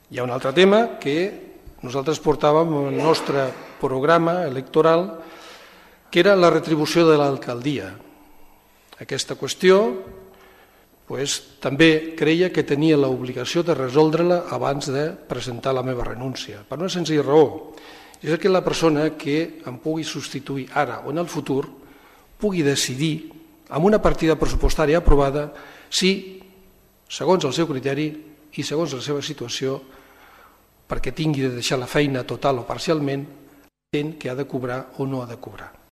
Hi ha un altre tema que nosaltres portàvem en el nostre programa electoral, que era la retribució de l'alcaldia. Aquesta qüestió també creia que tenia l'obligació de resoldre-la abans de presentar la meva renúncia, per una senzilla raó. És que la persona que em pugui substituir ara o en el futur pugui decidir, amb una partida pressupostària aprovada, si, segons el seu criteri i segons la seva situació, perquè tingui de deixar la feina total o parcialment, entén que ha de cobrar o no ha de cobrar.